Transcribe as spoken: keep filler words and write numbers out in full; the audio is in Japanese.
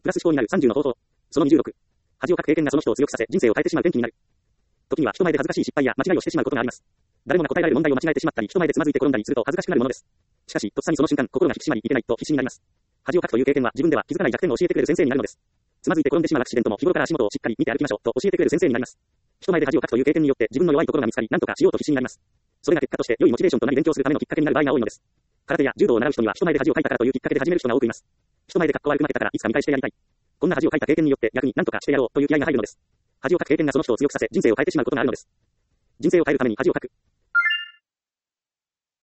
プラス思考になるさんじゅうの方法。そのにじゅうろく。恥をかく経験がその人を強くさせ、人生を変えてしまう転機になる。時には人前で恥ずかしい失敗や間違いをしてしまうことがあります。誰もが答えられる問題を間違えてしまったり、人前でつまずいて転んだりすると恥ずかしくなるものです。しかし、とっさにその瞬間、心が引き締まり、いけないと必死になります。恥をかくという経験は自分では気づかない弱点を教えてくれる先生になるのです。つまずいて転んでしまうアクシデントも日頃から足元をしっかり見て歩きましょうと教えてくれる先生になります。人前で恥をかくという経験によって自分の弱いところが見つかり、何とかしようと必死になります。それが結果として良いモチベーションとなり勉強するためのきっかけになる場合が多いのです。空手や柔道を習う人には人前で恥をかいたからというきっかけで始める人が多くいます。人前で格好悪く負けたからいつか見返してやりたい。こんな恥をかいた経験によって逆に何とかしてやろうという気合が入るのです。恥をかく経験がその人を強くさせ、人生を変えてしまうことがあるのです。人生を変えるために恥をかく。